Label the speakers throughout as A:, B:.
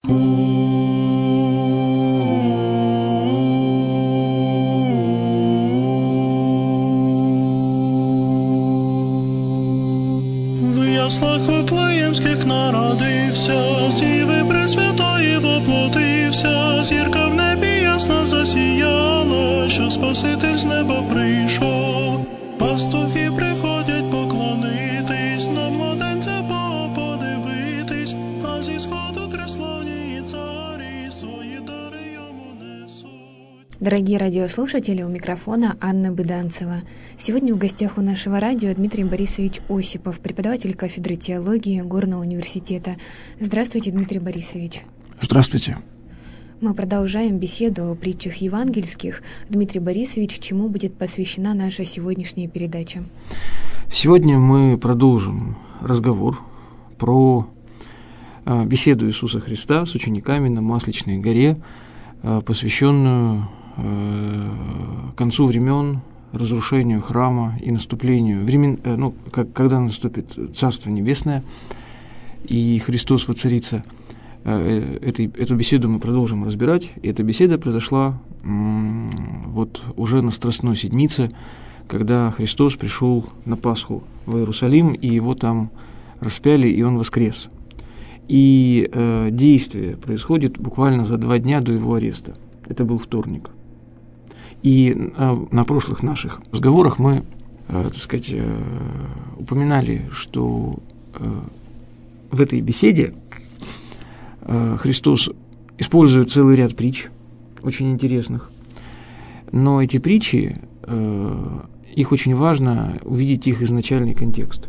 A: В яслах Вифлеємських народився, сіви Пресвятої воплотився, зірка в небі ясно засіяла, що Спаситель з неба прийшов. Пастухи приходять поклонитись, на младенця Бога подивитись, а зі сходу треславні царі свої дари йому несуть.
B: Дорогие радиослушатели, у микрофона Анна Быданцева. Сегодня в гостях у нашего радио Дмитрий Борисович Осипов, преподаватель кафедры теологии Горного университета. Здравствуйте, Дмитрий Борисович.
C: Здравствуйте.
B: Мы продолжаем беседу о притчах евангельских. Дмитрий Борисович, чему будет посвящена наша сегодняшняя передача?
C: Сегодня мы продолжим разговор про беседу Иисуса Христа с учениками на Масличной горе, посвященную концу времен, разрушению храма и наступлению времен, когда наступит Царство Небесное и Христос воцарится. Эту беседу мы продолжим разбирать, и эта беседа произошла вот уже на Страстной Седмице, когда Христос пришел на Пасху в Иерусалим, и его там распяли, и он воскрес. И действие происходит буквально за 2 дня до его ареста. Это был вторник. И на прошлых наших разговорах мы, упоминали, что в этой беседе Христос использует целый ряд притч, очень интересных. Но эти притчи, их очень важно увидеть их изначальный контекст.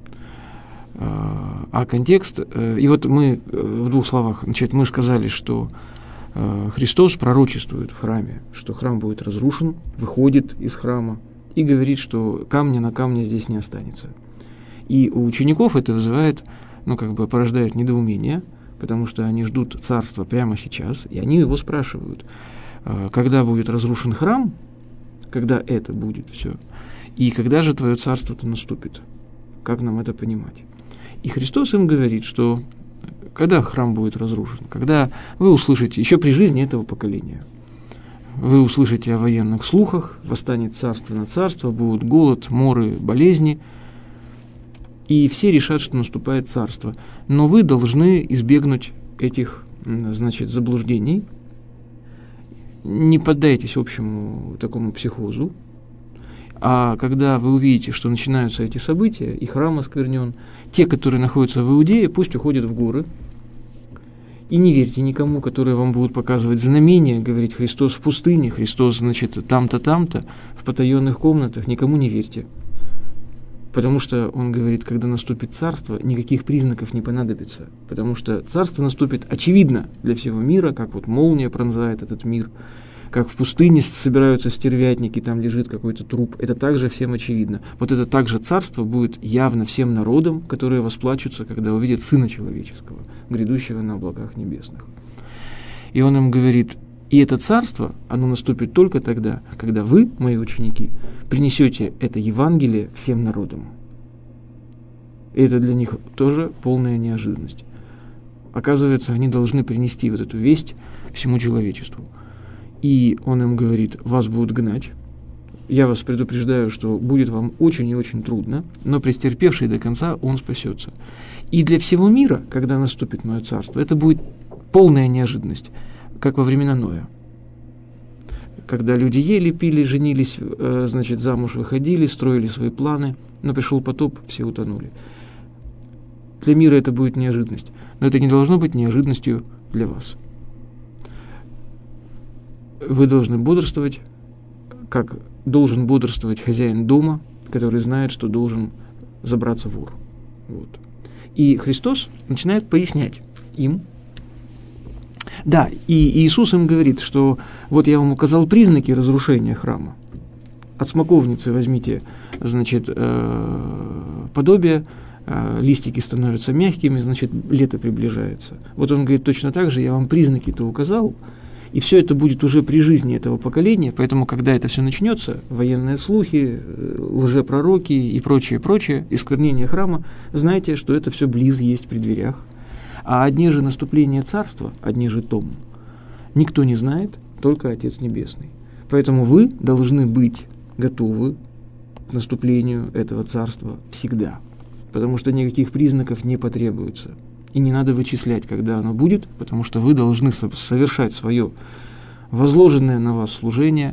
C: А контекст, и вот мы в 2 словах, мы сказали, что Христос пророчествует в храме, что храм будет разрушен, выходит из храма и говорит, что камня на камне здесь не останется. И у учеников это вызывает, порождает недоумение, потому что они ждут царства прямо сейчас, и они его спрашивают, когда будет разрушен храм, когда это будет все, и когда же твое царство-то наступит, как нам это понимать? И Христос им говорит, что когда храм будет разрушен, когда вы услышите, еще при жизни этого поколения, вы услышите о военных слухах, восстанет царство на царство, будут голод, моры, болезни, и все решат, что наступает царство. Но вы должны избегнуть этих, заблуждений, не поддайтесь общему такому психозу, а когда вы увидите, что начинаются эти события, и храм осквернен, те, которые находятся в Иудее, пусть уходят в горы, и не верьте никому, которые вам будут показывать знамения, говорить Христос в пустыне, Христос, там-то, там-то, в потаенных комнатах, никому не верьте. Потому что он говорит, когда наступит царство, никаких признаков не понадобится, потому что царство наступит очевидно для всего мира, как вот молния пронзает этот мир, как в пустыне собираются стервятники, там лежит какой-то труп, это также всем очевидно. Вот это также царство будет явно всем народам, которые восплачутся, когда увидят Сына Человеческого, грядущего на облаках небесных. И он им говорит, и это царство, оно наступит только тогда, когда вы, мои ученики, принесете это Евангелие всем народам. И это для них тоже полная неожиданность. Оказывается, они должны принести вот эту весть всему человечеству. И он им говорит, вас будут гнать. Я вас предупреждаю, что будет вам очень и очень трудно, но претерпевший до конца, он спасется. И для всего мира, когда наступит мое царство, это будет полная неожиданность, как во времена Ноя. Когда люди ели, пили, женились, замуж выходили, строили свои планы, но пришел потоп, все утонули. Для мира это будет неожиданность, но это не должно быть неожиданностью для вас. Вы должны бодрствовать, как должен бодрствовать хозяин дома, который знает, что должен забраться вор. Вот. И Христос начинает пояснять им. Да, и Иисус им говорит, что вот я вам указал признаки разрушения храма. От смоковницы возьмите, подобие, листики становятся мягкими, лето приближается. Вот он говорит, точно так же я вам признаки-то указал, и все это будет уже при жизни этого поколения, поэтому, когда это все начнется, военные слухи, лжепророки и прочее, осквернение храма, знайте, что это все близ есть при дверях. А о дне же наступления царства, о дне же том, никто не знает, только Отец Небесный. Поэтому вы должны быть готовы к наступлению этого царства всегда, потому что никаких признаков не потребуется. И не надо вычислять, когда оно будет, потому что вы должны совершать свое возложенное на вас служение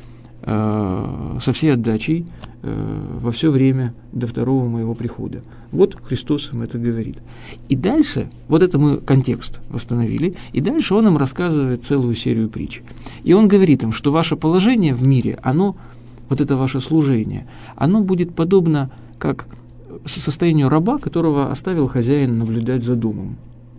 C: со всей отдачей во все время до второго моего прихода. Вот Христос им это говорит. И дальше, вот это мы контекст восстановили, и дальше он им рассказывает целую серию притч. И он говорит им, что ваше положение в мире, оно, вот это ваше служение, оно будет подобно как состоянию раба, которого оставил хозяин наблюдать за домом.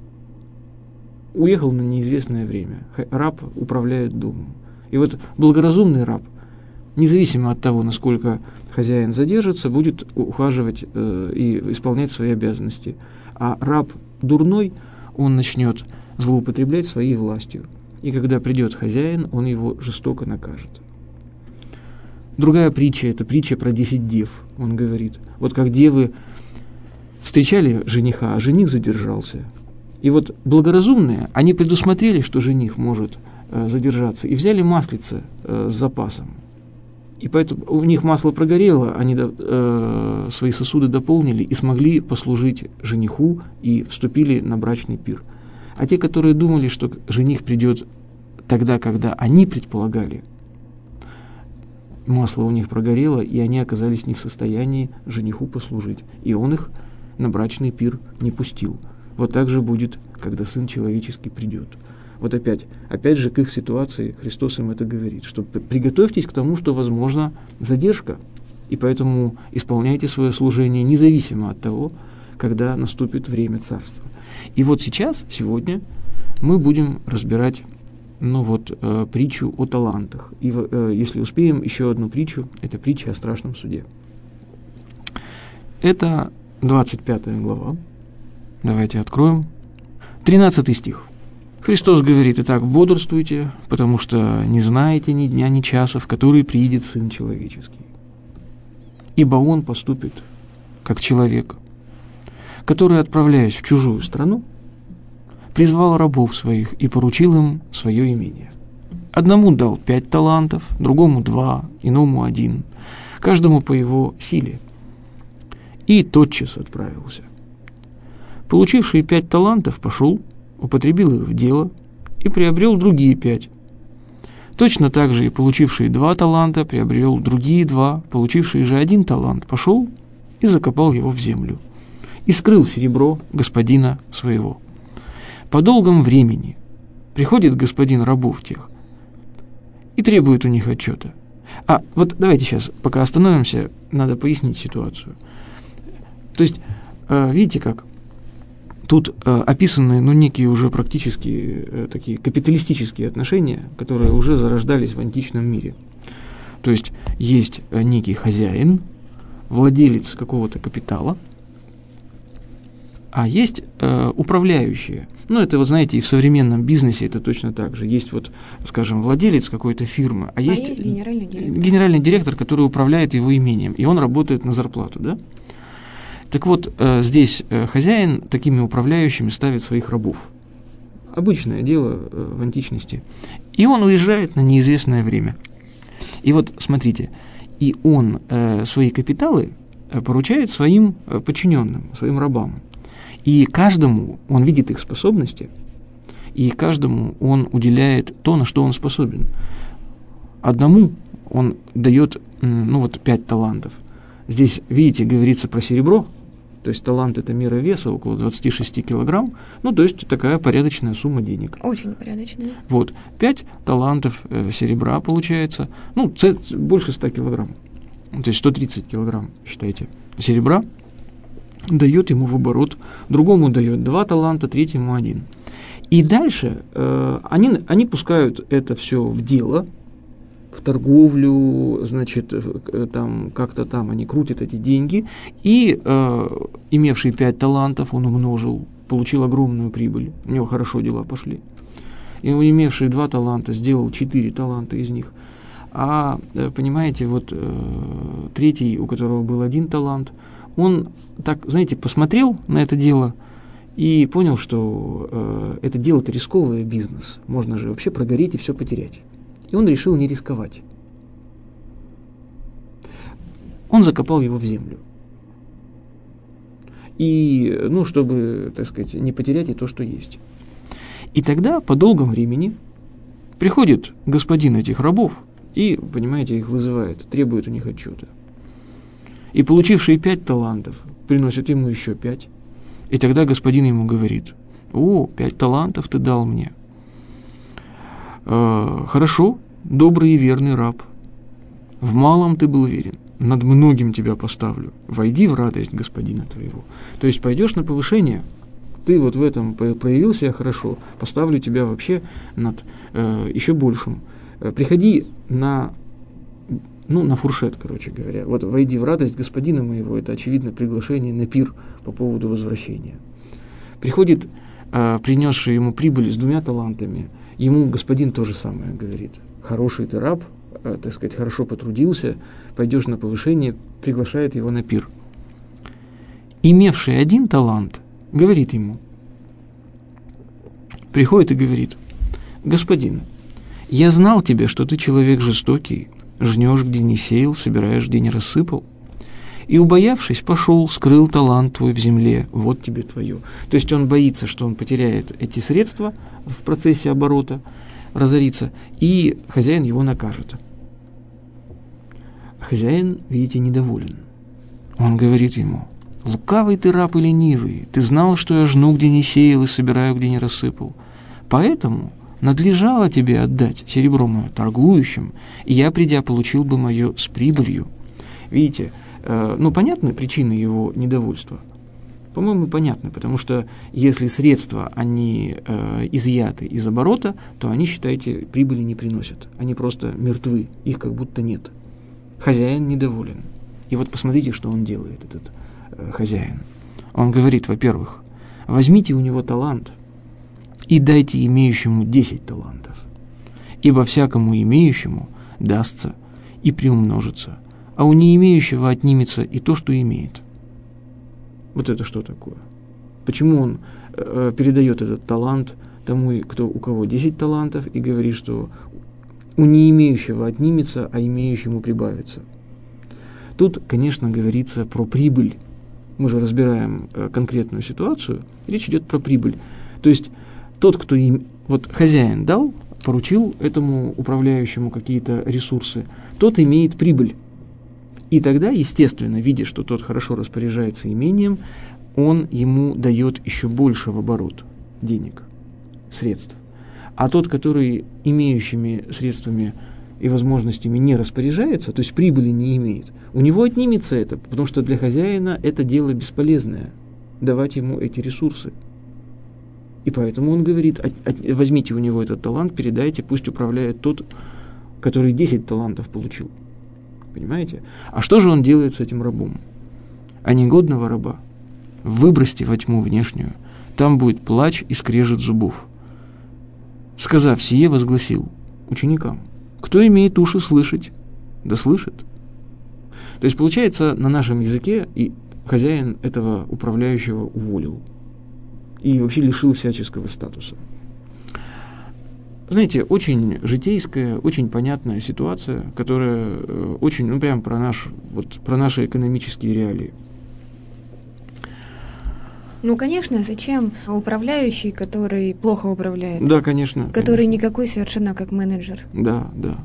C: Уехал на неизвестное время. Раб управляет домом. И вот благоразумный раб, независимо от того, насколько хозяин задержится, будет ухаживать и исполнять свои обязанности. А раб дурной, он начнет злоупотреблять своей властью. И когда придет хозяин, он его жестоко накажет. Другая притча – это притча про 10 дев. Он говорит, вот как девы встречали жениха, а жених задержался. И вот благоразумные, они предусмотрели, что жених может задержаться, и взяли маслице с запасом. И поэтому у них масло прогорело, они свои сосуды дополнили и смогли послужить жениху и вступили на брачный пир. А те, которые думали, что жених придет тогда, когда они предполагали, масло у них прогорело, и они оказались не в состоянии жениху послужить. И он их на брачный пир не пустил. Вот так же будет, когда Сын Человеческий придет. Вот опять же к их ситуации Христос им это говорит, что приготовьтесь к тому, что возможна задержка, и поэтому исполняйте свое служение независимо от того, когда наступит время Царства. И вот сегодня мы будем разбирать притчу о талантах. И если успеем, еще одну притчу, это притча о страшном суде. Это 25 глава. Давайте откроем. 13 стих. Христос говорит: «Итак, бодрствуйте, потому что не знаете ни дня, ни часа, в который приидет Сын Человеческий. Ибо Он поступит, как человек, который, отправляясь в чужую страну, призвал рабов своих и поручил им свое имение. Одному дал 5 талантов, другому 2, иному 1, каждому по его силе. И тотчас отправился. Получивший 5 талантов пошел, употребил их в дело и приобрел другие 5. Точно так же и получивший 2 таланта приобрел другие 2, получивший же 1 талант пошел и закопал его в землю, и скрыл серебро господина своего. По долгом времени приходит господин рабов тех и требует у них отчета». Вот давайте сейчас, пока остановимся, надо пояснить ситуацию. То есть, видите как, тут описаны некие уже практически такие капиталистические отношения, которые уже зарождались в античном мире. То есть некий хозяин, владелец какого-то капитала, а есть управляющие. Это, вы знаете, и в современном бизнесе это точно так же. Есть скажем, владелец какой-то фирмы, а есть генеральный директор, который управляет его имением, и он работает на зарплату, да? Так вот, здесь хозяин такими управляющими ставит своих рабов. Обычное дело в античности. И он уезжает на неизвестное время. И вот, смотрите, и он свои капиталы поручает своим подчиненным, своим рабам. И каждому он видит их способности, и каждому он уделяет то, на что он способен. Одному он дает 5 талантов. Здесь, видите, говорится про серебро, то есть талант – это мера веса, около 26 килограмм, то есть такая порядочная сумма денег.
B: Очень порядочная.
C: 5 талантов серебра получается, больше 100 килограмм, то есть 130 килограмм, считайте, серебра дает ему в оборот, другому дает 2 таланта, третьему 1. И дальше они пускают это все в дело, в торговлю, значит, как-то там они крутят эти деньги, и имевший 5 талантов он умножил, получил огромную прибыль, у него хорошо дела пошли. И имевший 2 таланта сделал 4 таланта из них. А, понимаете, третий, у которого был 1 талант, он так, знаете, посмотрел на это дело и понял, что это дело-то рисковый бизнес, можно же вообще прогореть и все потерять. И он решил не рисковать. Он закопал его в землю. И, чтобы, так сказать, не потерять и то, что есть. И тогда, по долгом времени, приходит господин этих рабов и, понимаете, их вызывает, требует у них отчета. И получившие 5 талантов приносят ему еще 5. И тогда господин ему говорит: 5 талантов ты дал мне. Хорошо, добрый и верный раб. В малом ты был верен, над многим тебя поставлю. Войди в радость господина твоего. То есть пойдешь на повышение, ты вот в этом проявил себя хорошо, поставлю тебя вообще над еще большим. Приходи на фуршет, короче говоря. Вот войди в радость господина моего, это очевидно приглашение на пир по поводу возвращения. Приходит принесший ему прибыль с 2 талантами, ему господин то же самое говорит: хороший ты раб, так сказать, хорошо потрудился, пойдешь на повышение, приглашает его на пир. Имевший 1 талант говорит ему, приходит и говорит: господин, я знал тебя, что ты человек жестокий, жнешь, где не сеял, собираешь, где не рассыпал. И, убоявшись, пошел, скрыл талант твой в земле, вот тебе твое. То есть он боится, что он потеряет эти средства в процессе оборота, разорится, и хозяин его накажет. Хозяин, видите, недоволен. Он говорит ему: лукавый ты раб и ленивый, ты знал, что я жну, где не сеял, и собираю, где не рассыпал. Поэтому надлежало тебе отдать серебро мое торгующим, и я, придя, получил бы мое с прибылью. Видите, понятны причины его недовольства? По-моему, понятно, потому что если средства, они изъяты из оборота, то они, считайте, прибыли не приносят. Они просто мертвы, их как будто нет. Хозяин недоволен. И вот посмотрите, что он делает, этот хозяин. Он говорит, во-первых, возьмите у него талант и дайте имеющему 10 талантов, ибо всякому имеющему дастся и приумножится, а у не имеющего отнимется и то, что имеет. Вот это что такое? Почему он передает этот талант тому, у кого 10 талантов, и говорит, что у не имеющего отнимется, а имеющему прибавится? Тут, конечно, говорится про прибыль. Мы же разбираем конкретную ситуацию, речь идет про прибыль. То есть тот, кто хозяин дал, поручил этому управляющему какие-то ресурсы, тот имеет прибыль. И тогда, естественно, видя, что тот хорошо распоряжается имением, он ему дает еще больше в оборот денег, средств. А тот, который имеющими средствами и возможностями не распоряжается, то есть прибыли не имеет, у него отнимется это, потому что для хозяина это дело бесполезное, давать ему эти ресурсы. И поэтому он говорит, возьмите у него этот талант, передайте, пусть управляет тот, который 10 талантов получил. Понимаете? А что же он делает с этим рабом? А негодного раба выбросьте во тьму внешнюю, там будет плач и скрежет зубов. Сказав сие, возгласил ученикам: кто имеет уши слышать, да слышит. То есть, получается, на нашем языке и хозяин этого управляющего уволил и вообще лишил всяческого статуса. Знаете, очень житейская, очень понятная ситуация, которая очень, прям про наши экономические реалии.
B: Конечно, зачем управляющий, который плохо управляет?
C: Да, конечно.
B: Который никакой совершенно как менеджер.
C: Да, да.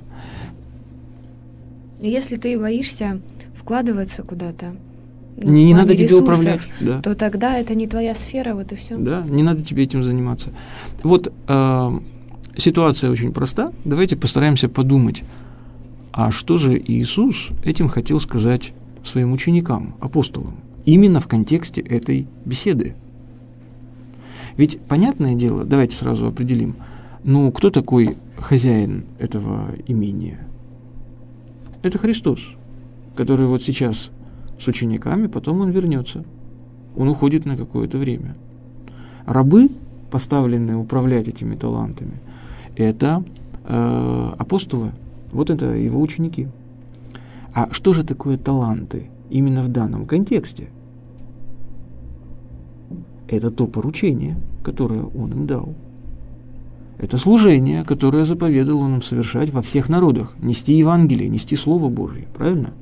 B: Если ты боишься вкладываться куда-то,
C: не надо тебе управлять, да,
B: то тогда это не твоя сфера, вот и все.
C: Да, не надо тебе этим заниматься. Вот ситуация очень проста. Давайте постараемся подумать, а что же Иисус этим хотел сказать своим ученикам, апостолам, именно в контексте этой беседы. Ведь, понятное дело, давайте сразу определим, кто такой хозяин этого имения? Это Христос, который вот сейчас с учениками, потом он вернется. Он уходит на какое-то время. Рабы, поставленные управлять этими талантами, это апостолы, вот это его ученики. А что же такое таланты именно в данном контексте? это то поручение, которое Он им дал. Это служение, которое заповедал Он им совершать во всех народах. Нести Евангелие, нести Слово Божье. Правильно?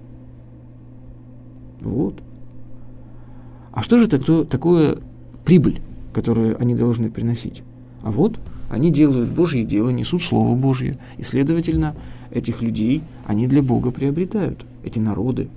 C: Вот. А что же такое прибыль, которую они должны приносить? А вот они делают Божье дело, несут Слово Божье. И, следовательно, этих людей они для Бога приобретают, эти народы.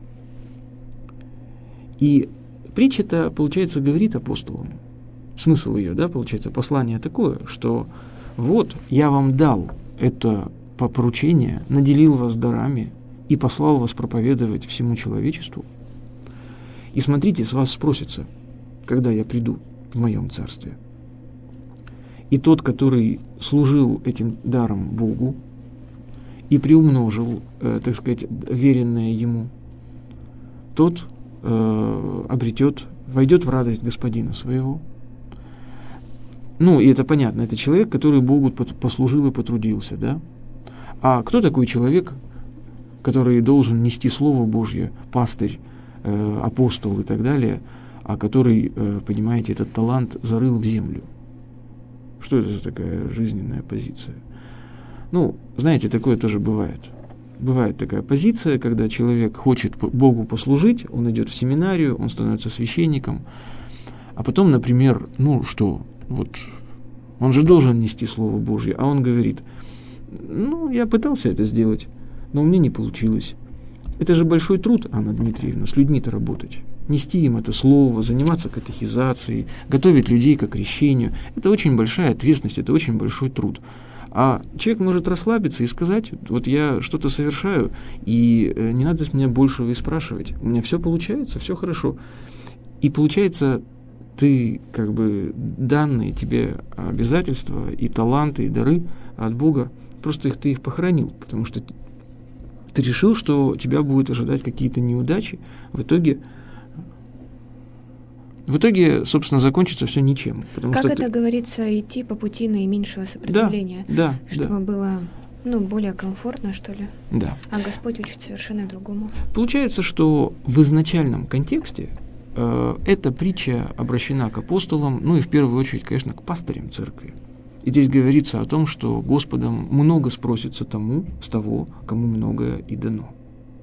C: И притча-то, получается, говорит апостолам. Смысл ее, да, получается, послание такое, что вот я вам дал это поручение, наделил вас дарами и послал вас проповедовать всему человечеству. И смотрите, с вас спросится, когда я приду в моем царстве. И тот, который служил этим даром Богу и приумножил, так сказать, веренное ему, тот войдет в радость Господина своего. Ну, и это понятно, это человек, который Богу послужил и потрудился, да? А кто такой человек, который должен нести Слово Божье, пастырь, апостол и так далее, а который, понимаете, этот талант зарыл в землю? Что это за такая жизненная позиция? Ну, знаете, такое тоже бывает. Бывает такая позиция, когда человек хочет Богу послужить, он идет в семинарию, он становится священником, а потом, например, вот он же должен нести Слово Божье, а он говорит, я пытался это сделать, но у меня не получилось. Это же большой труд, Анна Дмитриевна, с людьми-то работать. Нести им это слово, заниматься катехизацией, готовить людей к крещению. Это очень большая ответственность, это очень большой труд. А человек может расслабиться и сказать, вот я что-то совершаю, и не надо с меня большего и спрашивать. У меня все получается, все хорошо. И получается, ты данные тебе обязательства и таланты, и дары от Бога, просто ты их похоронил, потому что ты решил, что тебя будут ожидать какие-то неудачи, в итоге, собственно, закончится все ничем.
B: Как это говорится, идти по пути наименьшего сопротивления, чтобы было более комфортно, что ли?
C: Да.
B: А Господь учит совершенно другому.
C: Получается, что в изначальном контексте эта притча обращена к апостолам, и в первую очередь, конечно, к пастырям церкви. И здесь говорится о том, что Господом много спросится с того, кому многое и дано.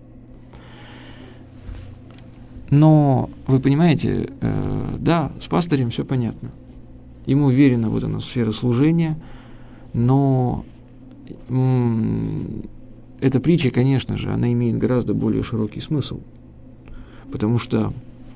C: Но, вы понимаете, с пастырем все понятно. Ему уверена сфера служения, но эта притча, конечно же, она имеет гораздо более широкий смысл. Потому что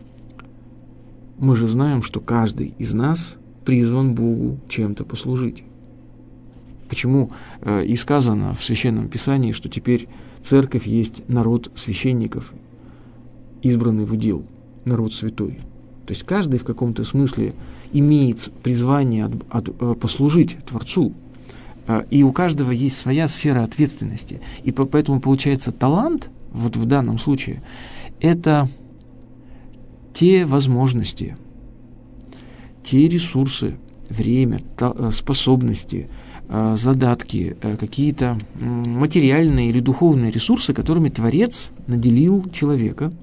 C: мы же знаем, что каждый из нас призван Богу чем-то послужить. Почему и сказано в Священном Писании, что теперь церковь есть народ священников, избранный в удел, народ святой. То есть каждый в каком-то смысле имеет призвание послужить Творцу, и у каждого есть своя сфера ответственности. И поэтому получается талант, вот в данном случае, это те возможности, те ресурсы, время, способности, задатки, какие-то материальные или духовные ресурсы, которыми Творец наделил человека.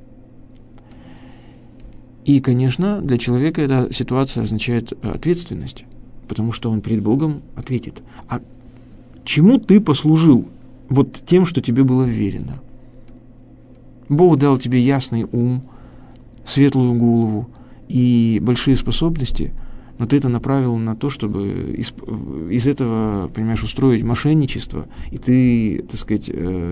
C: И, конечно, для человека эта ситуация означает ответственность, потому что он перед Богом ответит. А чему ты послужил вот тем, что тебе было вверено? Бог дал тебе ясный ум, светлую голову и большие способности, но ты это направил на то, чтобы из этого, понимаешь, устроить мошенничество, и ты, так сказать,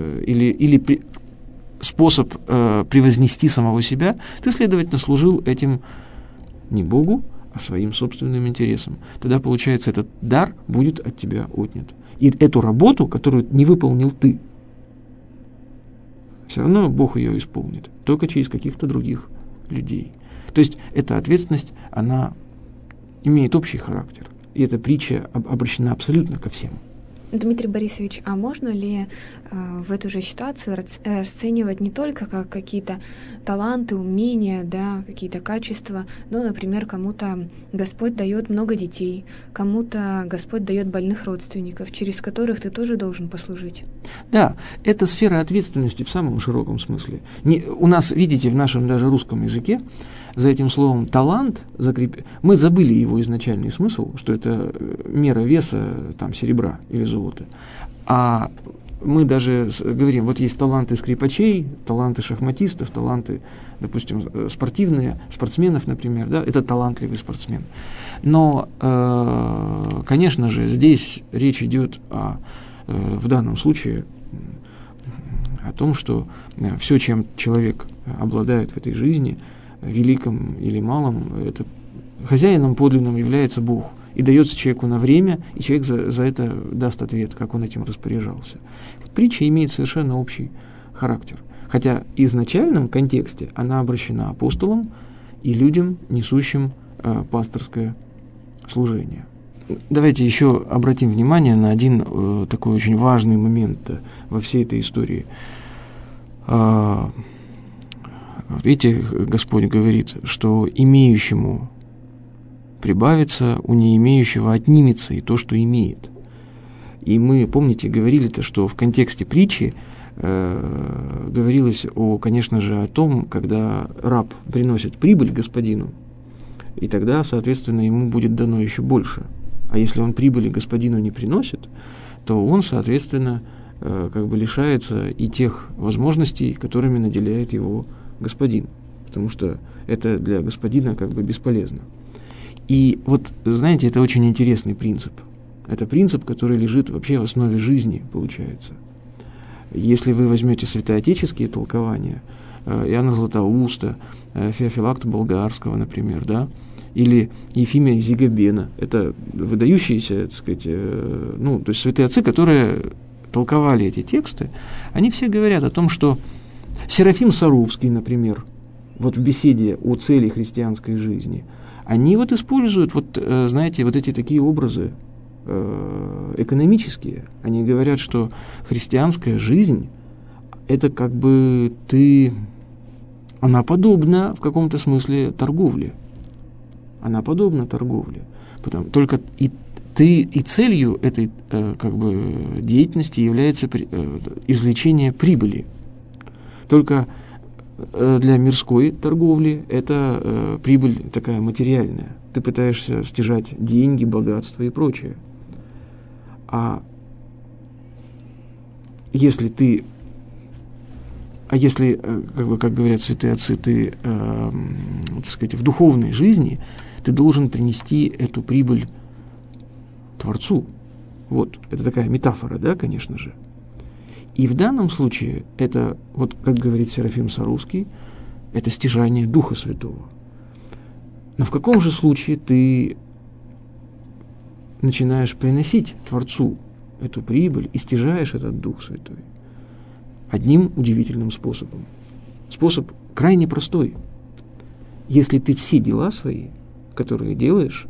C: способ превознести самого себя, ты, следовательно, служил этим не Богу, а своим собственным интересам. Тогда, получается, этот дар будет от тебя отнят. И эту работу, которую не выполнил ты, все равно Бог ее исполнит, только через каких-то других людей. То есть эта ответственность, она имеет общий характер. И эта притча обращена абсолютно ко всем.
B: Дмитрий Борисович, а можно ли в эту же ситуацию расценивать не только как какие-то таланты, умения, какие-то качества, но, например, кому-то Господь дает много детей, кому-то Господь дает больных родственников, через которых ты тоже должен послужить?
C: Да, это сфера ответственности в самом широком смысле. У нас, видите, в нашем даже русском языке за этим словом «талант» мы забыли его изначальный смысл, что это мера веса там, серебра или золота. А мы даже говорим, вот есть таланты скрипачей, таланты шахматистов, таланты, допустим, спортсменов, например, да, это талантливый спортсмен. Но, конечно же, здесь речь идет в данном случае о том, что все, чем человек обладает в этой жизни, великом или малом, это хозяином подлинным является Бог. И дается человеку на время, и человек за это даст ответ, как он этим распоряжался. Притча имеет совершенно общий характер. Хотя в изначальном контексте она обращена апостолам и людям, несущим пасторское служение. Давайте еще обратим внимание на один такой очень важный момент во всей этой истории. Видите, Господь говорит, что имеющему прибавится, у не имеющего отнимется и то, что имеет. И мы, помните, говорили-то, что в контексте притчи говорилось, конечно же, о том, когда раб приносит прибыль господину, и тогда, соответственно, ему будет дано еще больше. А если он прибыли господину не приносит, то он, соответственно, лишается и тех возможностей, которыми наделяет его господин, потому что это для господина бесполезно. И вот, знаете, это очень интересный принцип. Это принцип, который лежит вообще в основе жизни, получается. Если вы возьмете святоотеческие толкования, Иоанна Златоуста, Феофилакта Болгарского, например, да, или Ефимия Зигабена, это выдающиеся, так сказать, то есть святые отцы, которые толковали эти тексты, они все говорят о том, что Серафим Саровский, например, вот в беседе о цели христианской жизни, они вот используют, знаете, вот эти такие образы экономические. Они говорят, что христианская жизнь, это она подобна в каком-то смысле торговле. Она подобна торговле. Только и целью этой деятельности является извлечение прибыли. Только для мирской торговли это прибыль такая материальная. Ты пытаешься стяжать деньги, богатство и прочее. А если, как говорят святые отцы, ты, так сказать, в духовной жизни, ты должен принести эту прибыль Творцу. Вот, это такая метафора, да, конечно же. И в данном случае это, как говорит Серафим Саровский, это стяжание Духа Святого. Но в каком же случае ты начинаешь приносить Творцу эту прибыль и стяжаешь этот Дух Святой? Одним удивительным способом. Способ крайне простой. Если ты все дела свои, которые делаешь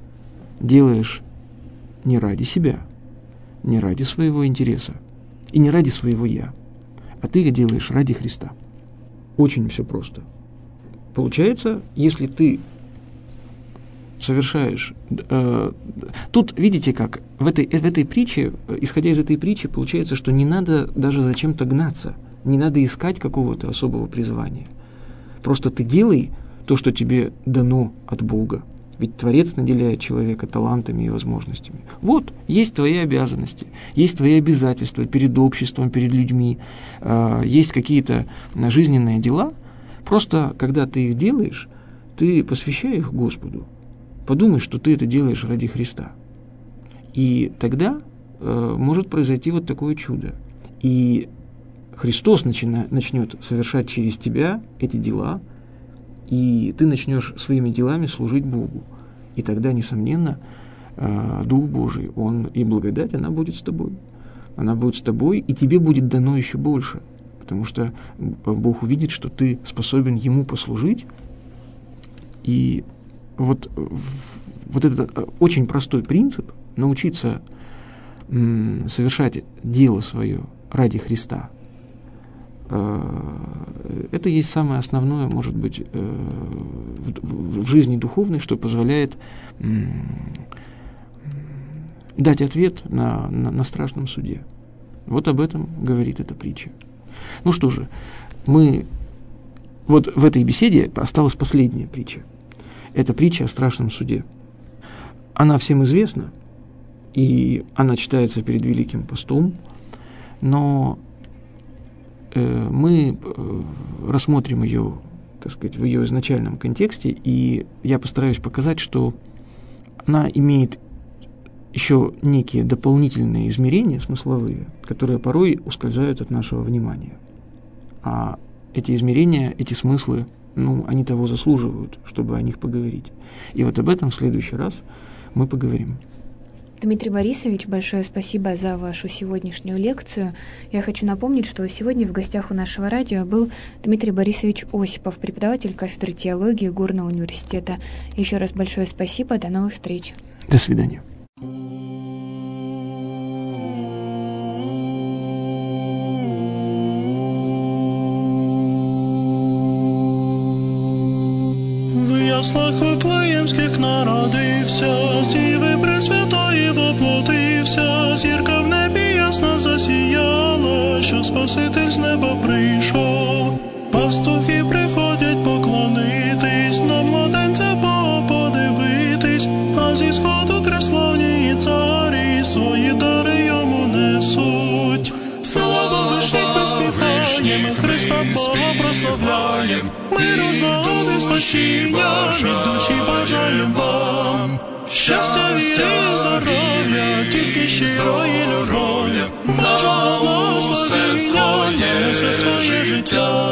C: не ради себя, не ради своего интереса и не ради своего «я», а ты их делаешь ради Христа. Очень все просто. Получается, если ты совершаешь... Тут, видите как, в этой притче, исходя из этой притчи, получается, что не надо даже за чем-то гнаться, не надо искать какого-то особого призвания. Просто ты делай то, что тебе дано от Бога. Ведь Творец наделяет человека талантами и возможностями. Вот, есть твои обязанности, есть твои обязательства перед обществом, перед людьми, есть какие-то жизненные дела. Просто, когда ты их делаешь, ты посвящай их Господу. Подумай, что ты это делаешь ради Христа. И тогда может произойти вот такое чудо. И Христос начнет совершать через тебя эти дела, и ты начнешь своими делами служить Богу. И тогда, несомненно, Дух Божий, Он и благодать, она будет с тобой. Она будет с тобой, и тебе будет дано еще больше. Потому что Бог увидит, что ты способен Ему послужить. И вот этот очень простой принцип, научиться совершать дело свое ради Христа, это есть самое основное, может быть, в жизни духовной, что позволяет дать ответ на страшном суде. Вот об этом говорит эта притча. Ну что же, мы вот в этой беседе осталась последняя притча. Это притча о страшном суде. Она всем известна, и она читается перед Великим постом, но мы рассмотрим ее, так сказать, в ее изначальном контексте, и я постараюсь показать, что она имеет еще некие дополнительные измерения смысловые, которые порой ускользают от нашего внимания. А эти измерения, эти смыслы, они того заслуживают, чтобы о них поговорить. И вот об этом в следующий раз мы поговорим.
B: Дмитрий Борисович, большое спасибо за вашу сегодняшнюю лекцию. Я хочу напомнить, что сегодня в гостях у нашего радио был Дмитрий Борисович Осипов, преподаватель кафедры теологии Горного университета. Еще раз большое спасибо, до новых встреч.
C: До свидания.
A: В яслах Вифлеємських народився, сіви Пресвятої воплотився, зірка в небі ясно засіяла, що Спаситель з неба прийшов. Пастухи приходять поклонитись, на младенця Бога подивитись, а зі сходу три славні царі свої дари йому несуть. Слава вишніх поспіваєм, Христа Бога прославляєм, миру, злагоди, спасіння, від душі бажаєм вам. Щастя, віри і здоров'я, тільки щирої любові, Божого благословення, все своє життя.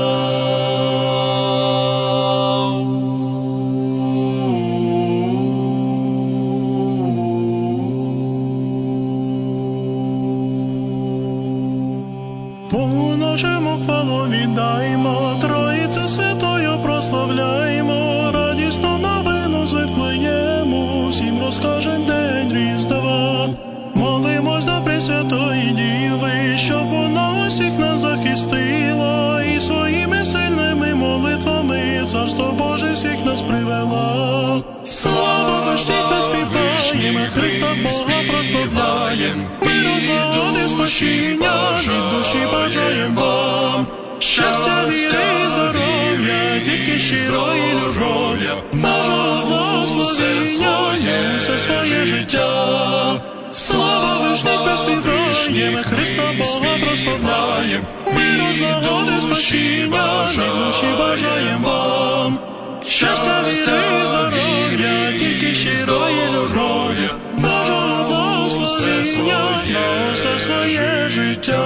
A: Богу нашому хвалу віддаймо, Троїцю Святою прославляймо, радісну новину з Вифлеєму, всім розкажем день Різдва. Молимось до Пресвятої Діви, щоб вона усіх нас захистила, і своїми сильними молитвами Царство Боже всіх нас привела. Слава вишніх виспіваєм, Христа Бога прославляєм, миру, злагоди, спасіння, від душі бажаєм вам. Щастя, віри і здоров'я, тільки щирої любові, Божого благословення, все своє життя. Слава вишніх виспіваєм, Христа Бога прославляєм, миру, злагоди, спасіння, від душі бажаєм вам. Щастя, віри і здоров'я, тільки щирої любові, Божого благословення, на все своє життя.